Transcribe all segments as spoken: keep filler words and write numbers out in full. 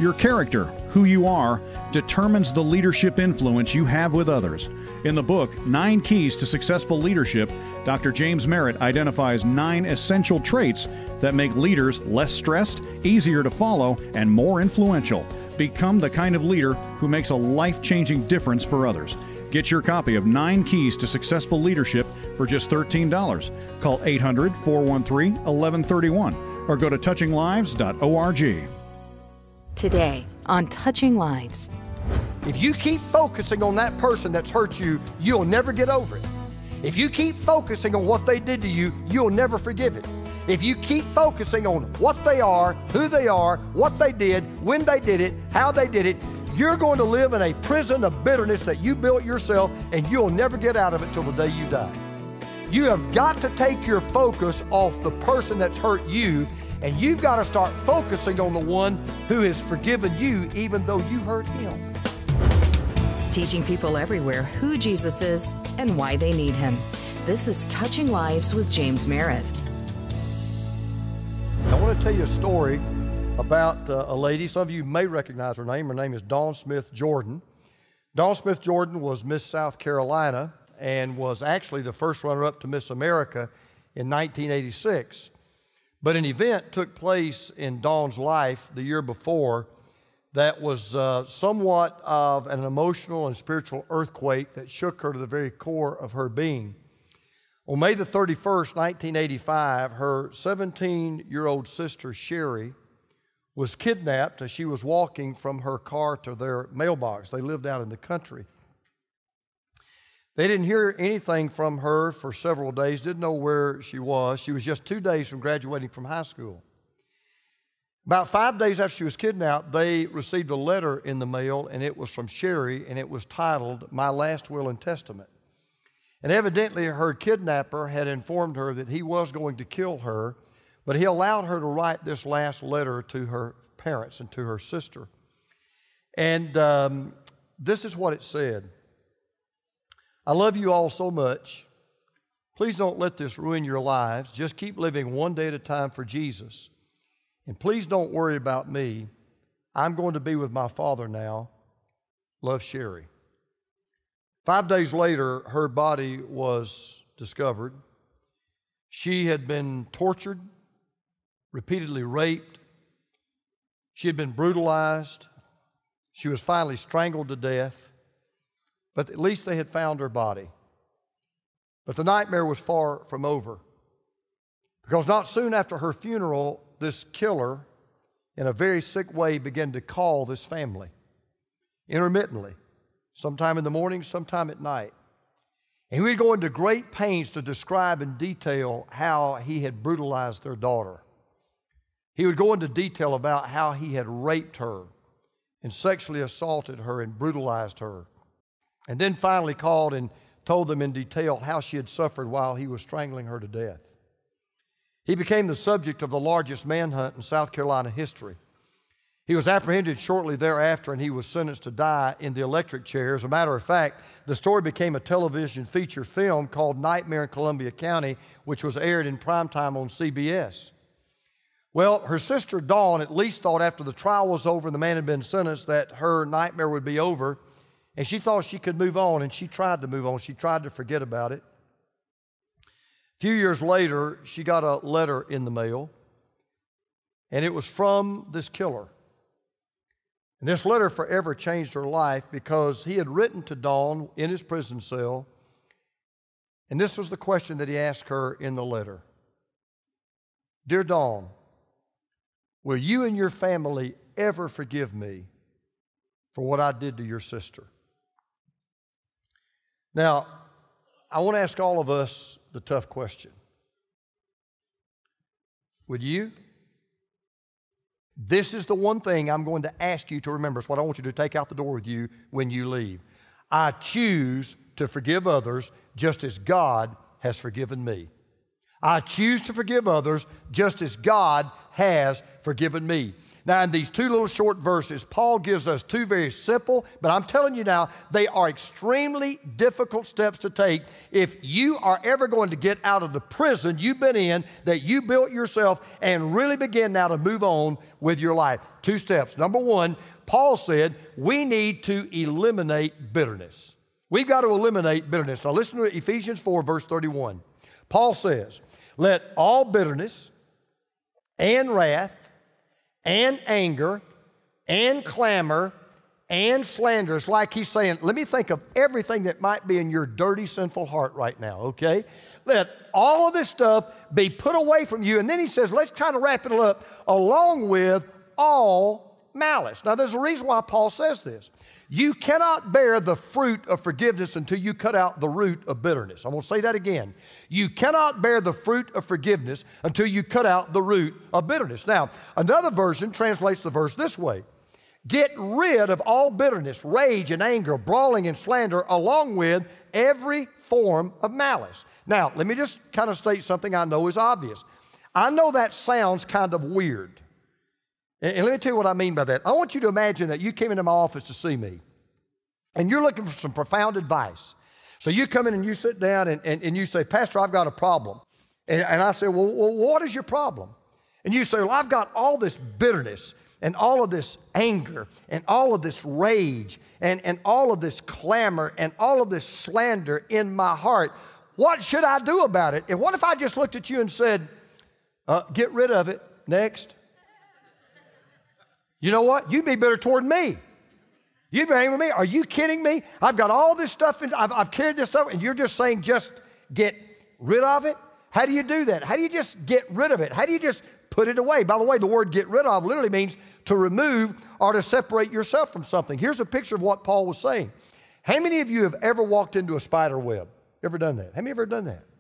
Your character, who you are, determines the leadership influence you have with others. In the book, Nine Keys to Successful Leadership, Doctor James Merritt identifies nine essential traits that make leaders less stressed, easier to follow, and more influential. Become the kind of leader who makes a life-changing difference for others. Get your copy of Nine Keys to Successful Leadership for just thirteen dollars. Call eight hundred, four one three, one one three one or go to touching lives dot org. Today on Touching Lives. If you keep focusing on that person that's hurt you, you'll never get over it. If you keep focusing on what they did to you, you'll never forgive it. If you keep focusing on what they are, who they are, what they did, when they did it, how they did it, you're going to live in a prison of bitterness that you built yourself, and you'll never get out of it till the day you die. You have got to take your focus off the person that's hurt you, and you've got to start focusing on the one who has forgiven you even though you hurt him. Teaching people everywhere who Jesus is and why they need him. This is Touching Lives with James Merritt. I want to tell you a story about uh, a lady. Some of you may recognize her name. Her name is Dawn Smith Jordan. Dawn Smith Jordan was Miss South Carolina and was actually the first runner-up to Miss America in nineteen eighty-six. But an event took place in Dawn's life the year before that was uh, somewhat of an emotional and spiritual earthquake that shook her to the very core of her being. On May the thirty-first, nineteen eighty-five, her seventeen-year-old sister, Sherry, was kidnapped as she was walking from her car to their mailbox. They lived out in the country. They didn't hear anything from her for several days, didn't know where she was. She was just two days from graduating from high school. About five days after she was kidnapped, they received a letter in the mail, and it was from Sherry, and it was titled, "My Last Will and Testament." And evidently her kidnapper had informed her that he was going to kill her, but he allowed her to write this last letter to her parents and to her sister. And um, this is what it said. "I love you all so much. Please don't let this ruin your lives. Just keep living one day at a time for Jesus. And please don't worry about me. I'm going to be with my Father now. Love, Sherry." Five days later, her body was discovered. She had been tortured, repeatedly raped. She had been brutalized. She was finally strangled to death. But at least they had found her body. But the nightmare was far from over. Because not soon after her funeral, this killer, in a very sick way, began to call this family intermittently, sometime in the morning, sometime at night. And he would go into great pains to describe in detail how he had brutalized their daughter. He would go into detail about how he had raped her and sexually assaulted her and brutalized her. And then finally called and told them in detail how she had suffered while he was strangling her to death. He became the subject of the largest manhunt in South Carolina history. He was apprehended shortly thereafter, and he was sentenced to die in the electric chair. As a matter of fact, the story became a television feature film called Nightmare in Columbia County, which was aired in primetime on C B S. Well, her sister Dawn at least thought after the trial was over and the man had been sentenced that her nightmare would be over, and she thought she could move on, and she tried to move on. She tried to forget about it. A few years later, she got a letter in the mail, and it was from this killer. And this letter forever changed her life because he had written to Dawn in his prison cell, and this was the question that he asked her in the letter. "Dear Dawn, will you and your family ever forgive me for what I did to your sister?" Now, I want to ask all of us the tough question. Would you? This is the one thing I'm going to ask you to remember. It's what I want you to take out the door with you when you leave. I choose to forgive others just as God has forgiven me. I choose to forgive others just as God has forgiven me. Now, in these two little short verses, Paul gives us two very simple, but I'm telling you now, they are extremely difficult steps to take if you are ever going to get out of the prison you've been in, that you built yourself, and really begin now to move on with your life. Two steps. Number one, Paul said we need to eliminate bitterness. We've got to eliminate bitterness. Now listen to Ephesians four, verse thirty-one. Paul says, let all bitterness and wrath and anger and clamor and slander. It's like he's saying, let me think of everything that might be in your dirty, sinful heart right now, okay? Let all of this stuff be put away from you. And then he says, let's kind of wrap it up, along with all malice. Now, there's a reason why Paul says this. You cannot bear the fruit of forgiveness until you cut out the root of bitterness. I'm going to say that again. You cannot bear the fruit of forgiveness until you cut out the root of bitterness. Now, another version translates the verse this way. Get rid of all bitterness, rage and anger, brawling and slander, along with every form of malice. Now, let me just kind of state something I know is obvious. I know that sounds kind of weird. And let me tell you what I mean by that. I want you to imagine that you came into my office to see me, and you're looking for some profound advice. So you come in and you sit down and, and, and you say, Pastor, I've got a problem. And, and I say, well, well, what is your problem? And you say, well, I've got all this bitterness and all of this anger and all of this rage and, and all of this clamor and all of this slander in my heart. What should I do about it? And what if I just looked at you and said, uh, get rid of it, next? You know what? You'd be bitter toward me. You'd be angry with me. Are you kidding me? I've got all this stuff, in, I've, I've carried this stuff, and you're just saying just get rid of it? How do you do that? How do you just get rid of it? How do you just put it away? By the way, the word get rid of literally means to remove or to separate yourself from something. Here's a picture of what Paul was saying. How many of you have ever walked into a spider web? Ever done that? How many have ever done that?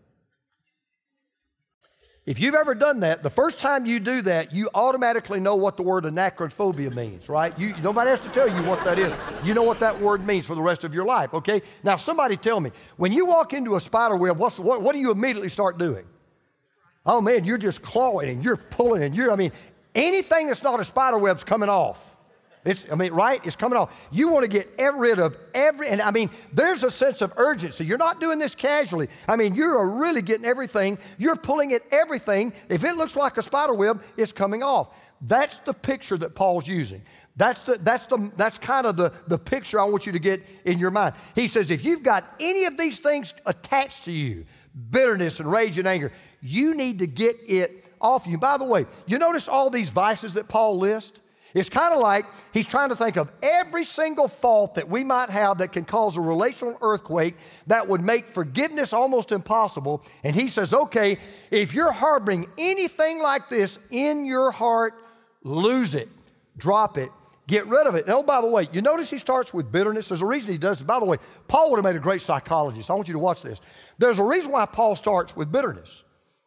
If you've ever done that, the first time you do that, you automatically know what the word anachrophobia means, right? You, nobody has to tell you what that is. You know what that word means for the rest of your life, okay? Now, somebody tell me, when you walk into a spider web, what's, what, what do you immediately start doing? Oh, man, you're just clawing and you're pulling and you're, I mean, anything that's not a spider web's coming off. It's, I mean, right? It's coming off. You want to get rid of every, and I mean, there's a sense of urgency. You're not doing this casually. I mean, you're really getting everything. You're pulling at everything. If it looks like a spider web, it's coming off. That's the picture that Paul's using. That's the, that's the, that's kind of the, the picture I want you to get in your mind. He says, if you've got any of these things attached to you, bitterness and rage and anger, you need to get it off you. By the way, you notice all these vices that Paul lists? It's kind of like he's trying to think of every single fault that we might have that can cause a relational earthquake that would make forgiveness almost impossible. And he says, okay, if you're harboring anything like this in your heart, lose it, drop it, get rid of it. And oh, by the way, you notice he starts with bitterness. There's a reason he does it. By the way, Paul would have made a great psychologist. I want you to watch this. There's a reason why Paul starts with bitterness.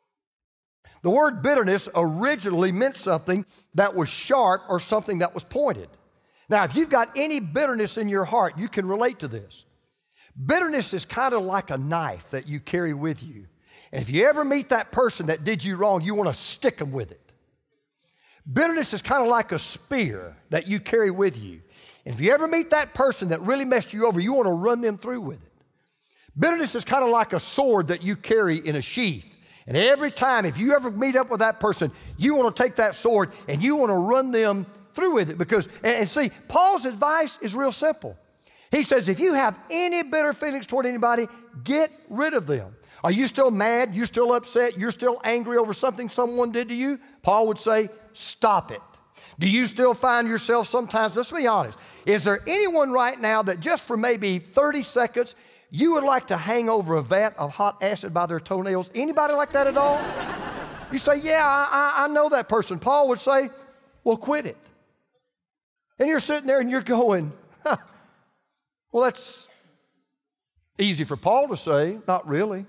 The word bitterness originally meant something that was sharp or something that was pointed. Now, if you've got any bitterness in your heart, you can relate to this. Bitterness is kind of like a knife that you carry with you. And if you ever meet that person that did you wrong, you want to stick them with it. Bitterness is kind of like a spear that you carry with you. And if you ever meet that person that really messed you over, you want to run them through with it. Bitterness is kind of like a sword that you carry in a sheath. And every time, if you ever meet up with that person, you want to take that sword and you want to run them through with it. Because, and, and see, Paul's advice is real simple. He says, if you have any bitter feelings toward anybody, get rid of them. Are you still mad? You're still upset? You're still angry over something someone did to you? Paul would say, stop it. Do you still find yourself sometimes, let's be honest, is there anyone right now that just for maybe thirty seconds, you would like to hang over a vat of hot acid by their toenails? Anybody like that at all? You say, yeah, I, I, I know that person. Paul would say, well, quit it. And you're sitting there and you're going, huh, well, that's easy for Paul to say. Not really.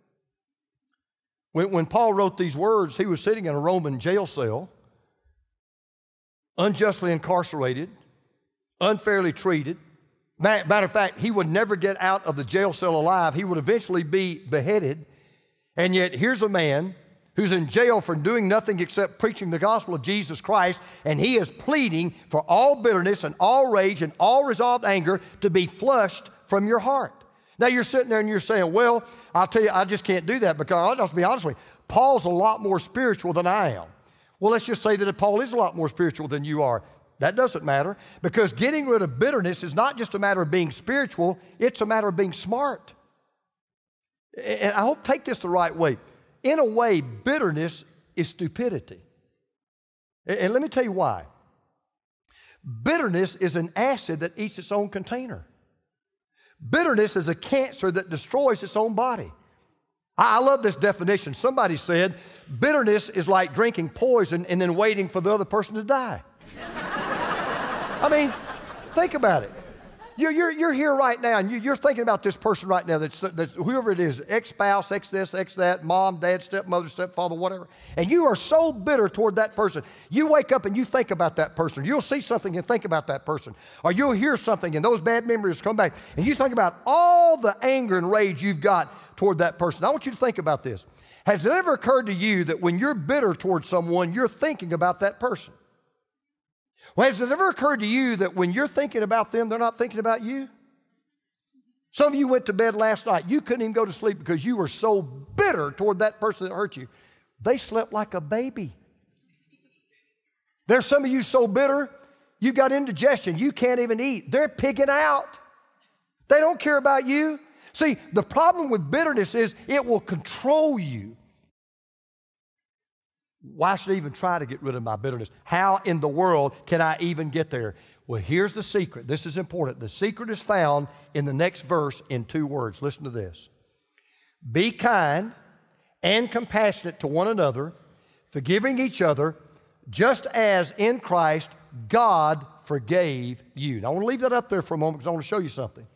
When, when Paul wrote these words, he was sitting in a Roman jail cell, unjustly incarcerated, unfairly treated. Matter of fact, he would never get out of the jail cell alive. He would eventually be beheaded. And yet, here's a man who's in jail for doing nothing except preaching the gospel of Jesus Christ, and he is pleading for all bitterness and all rage and all resolved anger to be flushed from your heart. Now you're sitting there and you're saying, well, I'll tell you, I just can't do that because I'll just be honest with you, Paul's a lot more spiritual than I am. Well, let's just say that Paul is a lot more spiritual than you are. That doesn't matter, because getting rid of bitterness is not just a matter of being spiritual, it's a matter of being smart. And I hope take this the right way. In a way, bitterness is stupidity. And let me tell you why. Bitterness is an acid that eats its own container. Bitterness is a cancer that destroys its own body. I love this definition. Somebody said, bitterness is like drinking poison and then waiting for the other person to die. I mean, think about it. You're, you're, you're here right now, and you, you're thinking about this person right now, that's, that's whoever it is, ex-spouse, ex-this, ex-that, mom, dad, stepmother, stepfather, whatever, and you are so bitter toward that person. You wake up and you think about that person. You'll see something and think about that person. Or you'll hear something and those bad memories come back, and you think about all the anger and rage you've got toward that person. I want you to think about this. Has it ever occurred to you that when you're bitter toward someone, you're thinking about that person? Well, has it ever occurred to you that when you're thinking about them, they're not thinking about you? Some of you went to bed last night. You couldn't even go to sleep because you were so bitter toward that person that hurt you. They slept like a baby. There's some of you so bitter, you've got indigestion. You can't even eat. They're pigging out. They don't care about you. See, the problem with bitterness is it will control you. Why should I even try to get rid of my bitterness? How in the world can I even get there? Well, here's the secret. This is important. The secret is found in the next verse in two words. Listen to this. Be kind and compassionate to one another, forgiving each other, just as in Christ God forgave you. Now, I want to leave that up there for a moment because I want to show you something.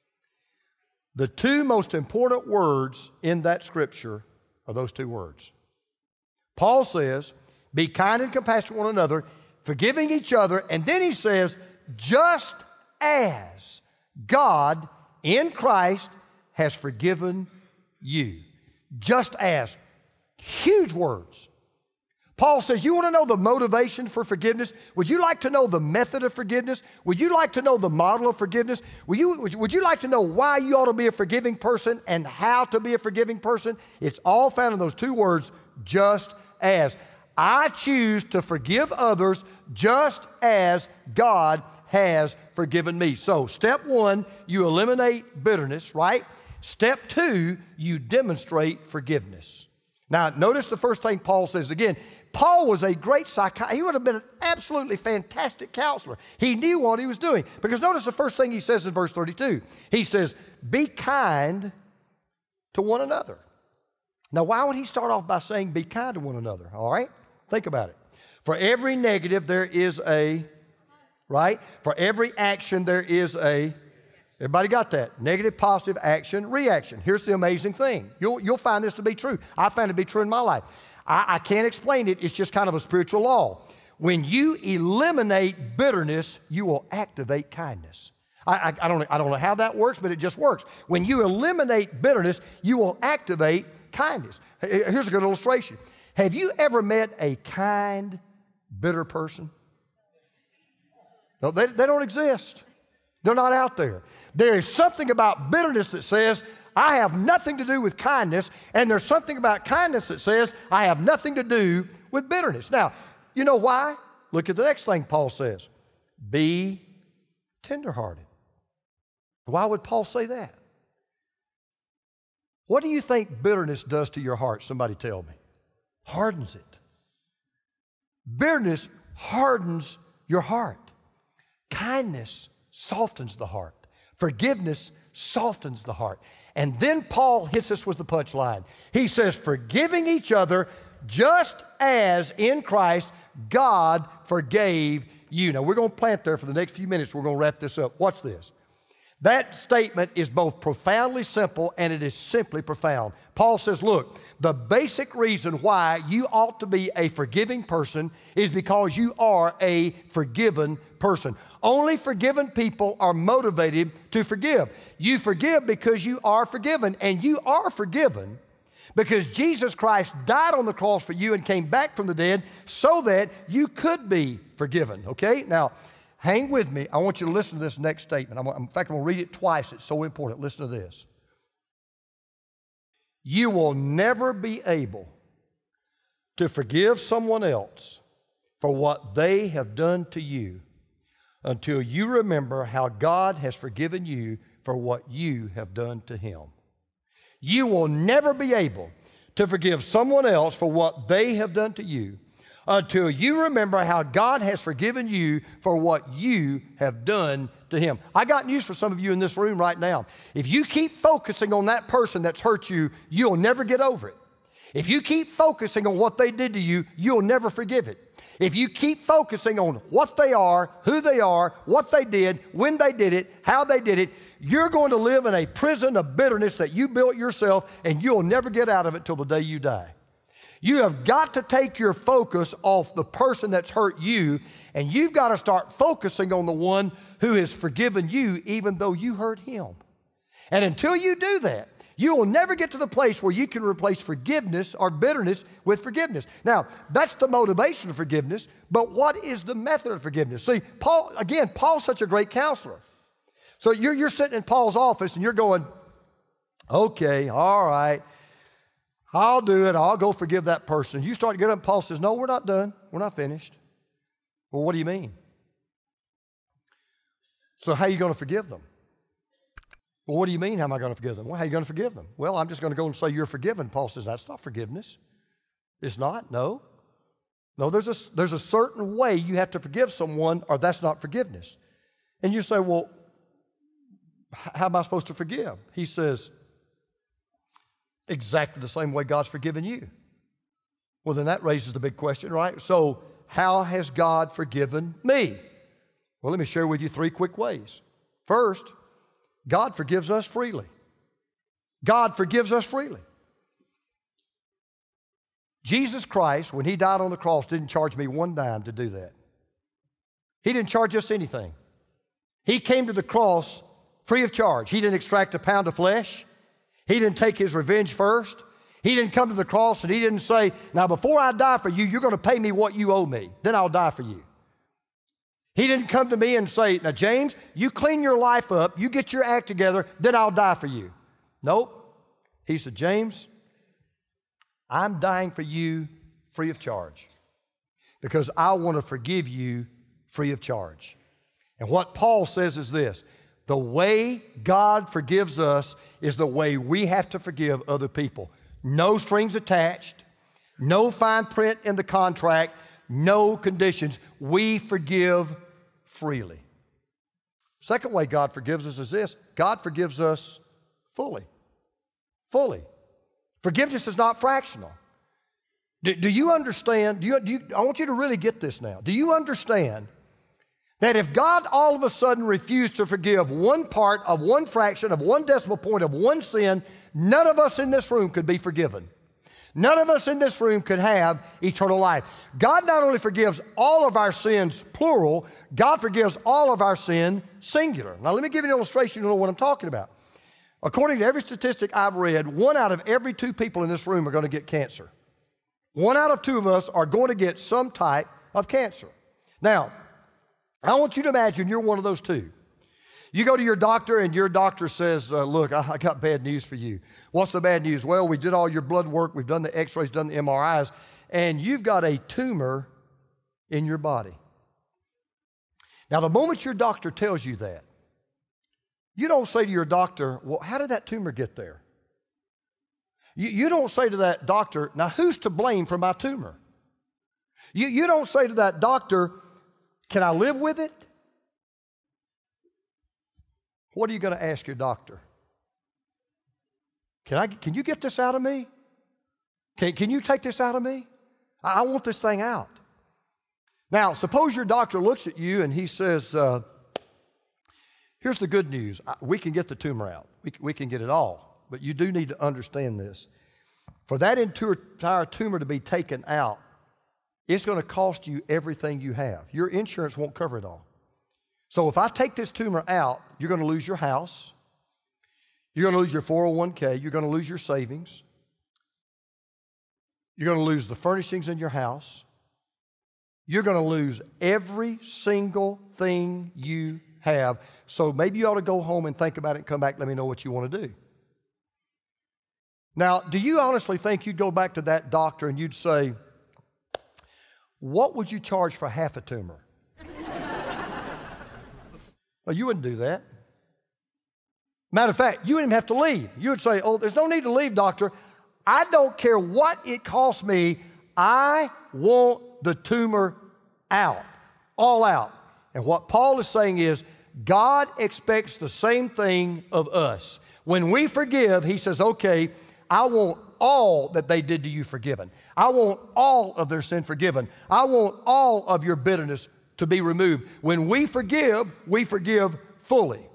The two most important words in that scripture are those two words. Paul says, be kind and compassionate to one another, forgiving each other, and then he says, just as God in Christ has forgiven you. Just as. Huge words. Paul says, you want to know the motivation for forgiveness? Would you like to know the method of forgiveness? Would you like to know the model of forgiveness? Would you, would you, would you like to know why you ought to be a forgiving person and how to be a forgiving person? It's all found in those two words, just as. I choose to forgive others just as God has forgiven me. So step one, you eliminate bitterness, right? Step two, you demonstrate forgiveness. Now, notice the first thing Paul says again. Paul was a great psychiatrist. He would have been an absolutely fantastic counselor. He knew what he was doing. Because notice the first thing he says in verse thirty-two. He says, be kind to one another. Now, why would he start off by saying be kind to one another, all right? Think about it. For every negative, there is a, right? For every action, there is a, everybody got that? Negative, positive, action, reaction. Here's the amazing thing. You'll, you'll find this to be true. I found it to be true in my life. I, I can't explain it. It's just kind of a spiritual law. When you eliminate bitterness, you will activate kindness. I, I, I, don't, I don't know how that works, but it just works. When you eliminate bitterness, you will activate kindness. Here's a good illustration. Have you ever met a kind, bitter person? No, they, they don't exist. They're not out there. There is something about bitterness that says, I have nothing to do with kindness, and there's something about kindness that says, I have nothing to do with bitterness. Now, you know why? Look at the next thing Paul says. Be tenderhearted. Why would Paul say that? What do you think bitterness does to your heart? Somebody tell me. Hardens it. Bitterness hardens your heart. Kindness softens the heart. Forgiveness softens the heart. And then Paul hits us with the punchline. He says, forgiving each other just as in Christ God forgave you. Now, we're going to plant there for the next few minutes. We're going to wrap this up. Watch this. That statement is both profoundly simple and it is simply profound. Paul says, look, the basic reason why you ought to be a forgiving person is because you are a forgiven person. Only forgiven people are motivated to forgive. You forgive because you are forgiven, and you are forgiven Because Jesus Christ died on the cross for you and came back from the dead so that you could be forgiven, okay? Now, hang with me. I want you to listen to this next statement. I'm, in fact, I'm going to read it twice. It's so important. Listen to this. You will never be able to forgive someone else for what they have done to you until you remember how God has forgiven you for what you have done to him. You will never be able to forgive someone else for what they have done to you until you remember how God has forgiven you for what you have done to him. I got news for some of you in this room right now. If you keep focusing on that person that's hurt you, you'll never get over it. If you keep focusing on what they did to you, you'll never forgive it. If you keep focusing on what they are, who they are, what they did, when they did it, how they did it, you're going to live in a prison of bitterness that you built yourself, and you'll never get out of it till the day you die. You have got to take your focus off the person that's hurt you, and you've got to start focusing on the one who has forgiven you even though you hurt him. And until you do that, you will never get to the place where you can replace forgiveness or bitterness with forgiveness. Now, that's the motivation of forgiveness, but what is the method of forgiveness? See, Paul, again, Paul's such a great counselor. So you're, you're sitting in Paul's office and you're going, okay, all right, I'll do it. I'll go forgive that person. You start to get up and Paul says, no, we're not done. We're not finished. Well, what do you mean? So how are you going to forgive them? Well, what do you mean, how am I going to forgive them? Well, how are you going to forgive them? Well, I'm just going to go and say you're forgiven. Paul says, that's not forgiveness. It's not, no. No, there's a, there's a certain way you have to forgive someone or that's not forgiveness. And you say, well, how am I supposed to forgive? He says, exactly the same way God's forgiven you. Well, then that raises the big question, right? So how has God forgiven me? Well, let me share with you three quick ways. First, God forgives us freely. God forgives us freely. Jesus Christ, when he died on the cross, didn't charge me one dime to do that. He didn't charge us anything. He came to the cross free of charge. He didn't extract a pound of flesh. He didn't take his revenge first. He didn't come to the cross and he didn't say, now before I die for you, you're going to pay me what you owe me. Then I'll die for you. He didn't come to me and say, now, James, you clean your life up, you get your act together, then I'll die for you. Nope. He said, James, I'm dying for you free of charge because I want to forgive you free of charge. And what Paul says is this, the way God forgives us is the way we have to forgive other people. No strings attached, no fine print in the contract, no conditions. We forgive freely. Second way God forgives us is this. God forgives us fully. Fully. Forgiveness is not fractional. Do, do you understand? Do you, do you, I want you to really get this now. Do you understand that if God all of a sudden refused to forgive one part of one fraction of one decimal point of one sin, none of us in this room could be forgiven? None of us in this room could have eternal life. God not only forgives all of our sins, plural, God forgives all of our sin, singular. Now, let me give you an illustration to know what I'm talking about. According to every statistic I've read, one out of every two people in this room are going to get cancer. One out of two of us are going to get some type of cancer. Now, I want you to imagine you're one of those two. You go to your doctor and your doctor says, uh, look, I, I got bad news for you. What's the bad news? Well, we did all your blood work. We've done the x-rays, done the M R Is, and you've got a tumor in your body. Now, the moment your doctor tells you that, you don't say to your doctor, well, how did that tumor get there? You, you don't say to that doctor, now who's to blame for my tumor? You, you don't say to that doctor, can I live with it? What are you going to ask your doctor? Can I? Can you get this out of me? Can, can you take this out of me? I, I want this thing out. Now, suppose your doctor looks at you and he says, uh, here's the good news. We can get the tumor out. We, we can get it all. But you do need to understand this. For that entire tumor to be taken out, it's going to cost you everything you have. Your insurance won't cover it all. So if I take this tumor out, you're going to lose your house. You're going to lose your four oh one k. You're going to lose your savings. You're going to lose the furnishings in your house. You're going to lose every single thing you have. So maybe you ought to go home and think about it and come back and let me know what you want to do. Now, do you honestly think you'd go back to that doctor and you'd say, what would you charge for half a tumor? Well, you wouldn't do that. Matter of fact, you wouldn't even have to leave. You would say, oh, there's no need to leave, doctor. I don't care what it costs me. I want the tumor out, all out. And what Paul is saying is, God expects the same thing of us. When we forgive, he says, okay, I want all that they did to you forgiven. I want all of their sin forgiven. I want all of your bitterness to be removed. When we forgive, we forgive fully.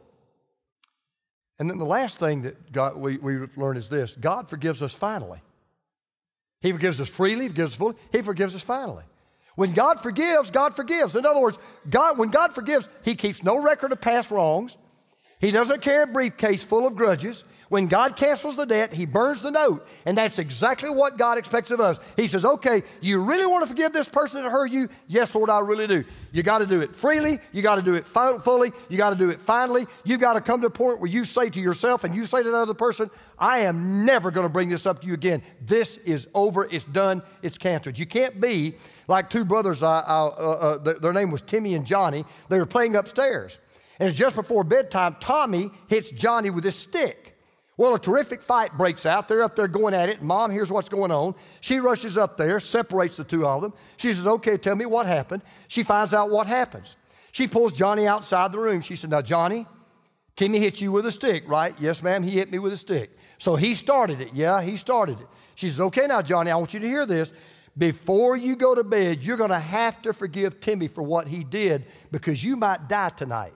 And then the last thing that God, we, we learn is this: God forgives us finally. He forgives us freely, He forgives us fully, He forgives us finally. When God forgives, God forgives. In other words, God, when God forgives, He keeps no record of past wrongs. He doesn't carry a briefcase full of grudges. When God cancels the debt, He burns the note. And that's exactly what God expects of us. He says, okay, you really want to forgive this person that hurt you? Yes, Lord, I really do. You got to do it freely. You got to do it fully. You got to do it finally. You've got to come to a point where you say to yourself and you say to the other person, I am never going to bring this up to you again. This is over. It's done. It's canceled. You can't be like two brothers. I, I, uh, uh, their name was Timmy and Johnny. They were playing upstairs. And it's just before bedtime, Tommy hits Johnny with his stick. Well, a terrific fight breaks out. They're up there going at it. Mom hears what's going on. She rushes up there, separates the two of them. She says, okay, tell me what happened. She finds out what happens. She pulls Johnny outside the room. She said, now, Johnny, Timmy hit you with a stick, right? Yes, ma'am, he hit me with a stick. So he started it. Yeah, he started it. She says, okay, now, Johnny, I want you to hear this. Before you go to bed, you're going to have to forgive Timmy for what he did because you might die tonight.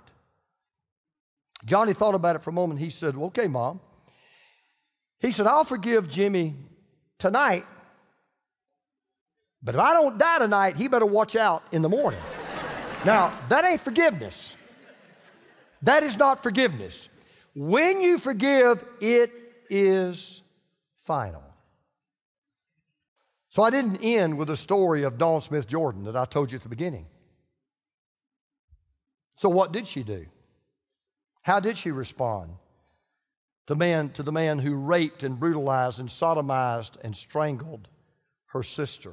Johnny thought about it for a moment. He said, well, okay, Mom. He said, I'll forgive Jimmy tonight, but if I don't die tonight, he better watch out in the morning. Now, that ain't forgiveness. That is not forgiveness. When you forgive, it is final. So I didn't end with the story of Dawn Smith Jordan that I told you at the beginning. So what did she do? How did she respond to, man, to the man who raped and brutalized and sodomized and strangled her sister?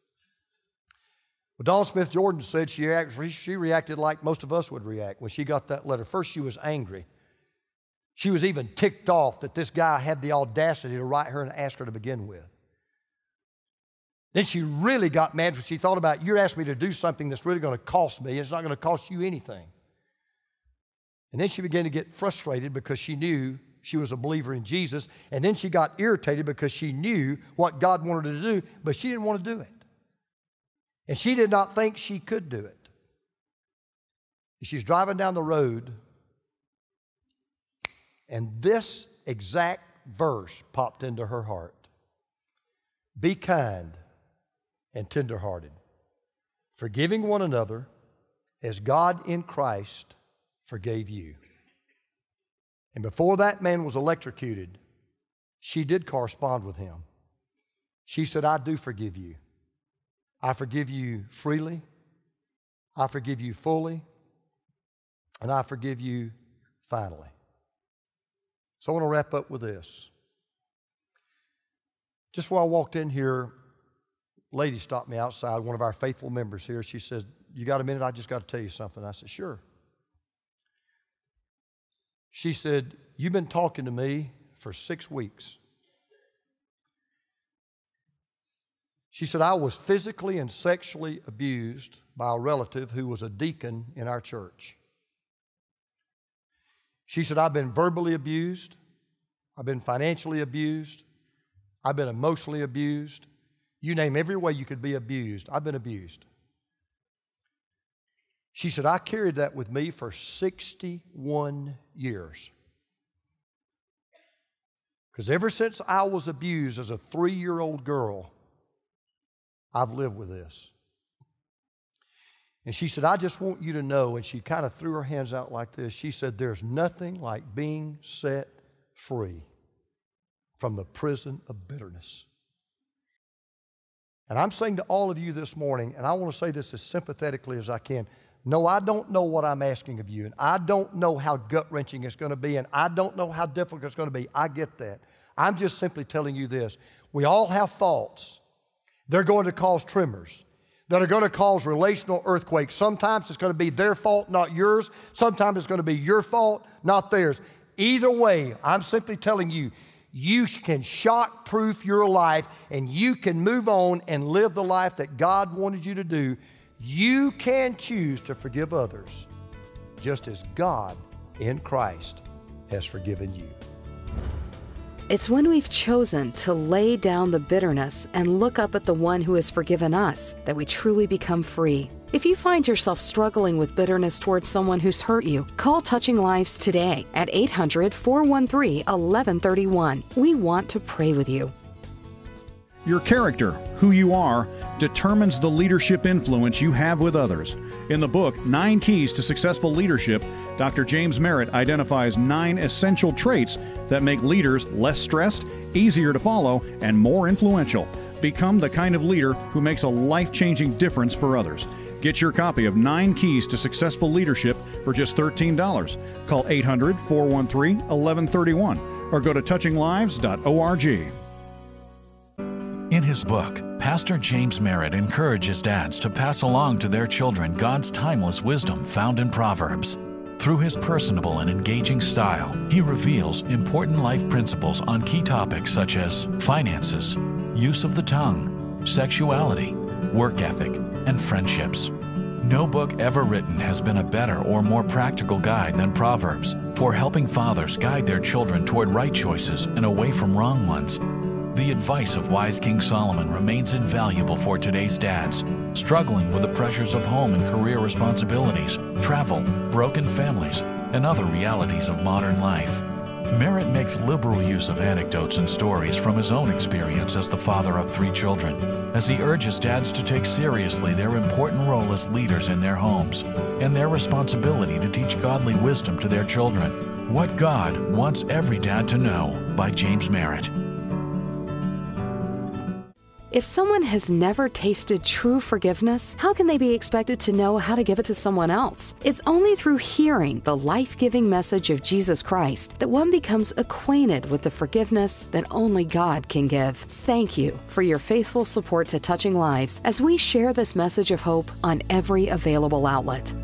Well, Dawn Smith Jordan said she, reacted, she reacted like most of us would react when she got that letter. First, she was angry. She was even ticked off that this guy had the audacity to write her and ask her to begin with. Then she really got mad when she thought about, you're asking me to do something that's really going to cost me. It's not going to cost you anything. And then she began to get frustrated because she knew she was a believer in Jesus. And then she got irritated because she knew what God wanted her to do, but she didn't want to do it. And she did not think she could do it. She's driving down the road, and this exact verse popped into her heart. Be kind and tenderhearted, forgiving one another as God in Christ forgave you. And before that man was electrocuted, she did correspond with him. She said, I do forgive you. I forgive you freely. I forgive you fully. And I forgive you finally. So I want to wrap up with this. Just before I walked in here, a lady stopped me outside, one of our faithful members here. She said, you got a minute? I just got to tell you something. I said, sure. She said, you've been talking to me for six weeks. She said, I was physically and sexually abused by a relative who was a deacon in our church. She said, I've been verbally abused. I've been financially abused. I've been emotionally abused. You name every way you could be abused. I've been abused. She said, I carried that with me for sixty-one years. Because ever since I was abused as a three-year-old girl, I've lived with this. And she said, I just want you to know, and she kind of threw her hands out like this. She said, there's nothing like being set free from the prison of bitterness. And I'm saying to all of you this morning, and I want to say this as sympathetically as I can, no, I don't know what I'm asking of you, and I don't know how gut-wrenching it's going to be, and I don't know how difficult it's going to be. I get that. I'm just simply telling you this. We all have faults. They're going to cause tremors that are going to cause relational earthquakes. Sometimes it's going to be their fault, not yours. Sometimes it's going to be your fault, not theirs. Either way, I'm simply telling you, you can shock-proof your life and you can move on and live the life that God wanted you to do. You can choose to forgive others just as God in Christ has forgiven you. It's when we've chosen to lay down the bitterness and look up at the one who has forgiven us that we truly become free. If you find yourself struggling with bitterness towards someone who's hurt you, call Touching Lives today at eight hundred, four one three, one one three one. We want to pray with you. Your character, who you are, determines the leadership influence you have with others. In the book, Nine Keys to Successful Leadership, Doctor James Merritt identifies nine essential traits that make leaders less stressed, easier to follow, and more influential. Become the kind of leader who makes a life-changing difference for others. Get your copy of Nine Keys to Successful Leadership for just thirteen dollars. Call eight hundred, four one three, one one three one or go to touching lives dot org. In his book, Pastor James Merritt encourages dads to pass along to their children God's timeless wisdom found in Proverbs. Through his personable and engaging style, he reveals important life principles on key topics such as finances, use of the tongue, sexuality, work ethic, and friendships. No book ever written has been a better or more practical guide than Proverbs for helping fathers guide their children toward right choices and away from wrong ones. The advice of wise King Solomon remains invaluable for today's dads, struggling with the pressures of home and career responsibilities, travel, broken families, and other realities of modern life. Merritt makes liberal use of anecdotes and stories from his own experience as the father of three children, as he urges dads to take seriously their important role as leaders in their homes and their responsibility to teach godly wisdom to their children. What God Wants Every Dad to Know by James Merritt. If someone has never tasted true forgiveness, how can they be expected to know how to give it to someone else? It's only through hearing the life-giving message of Jesus Christ that one becomes acquainted with the forgiveness that only God can give. Thank you for your faithful support to Touching Lives as we share this message of hope on every available outlet.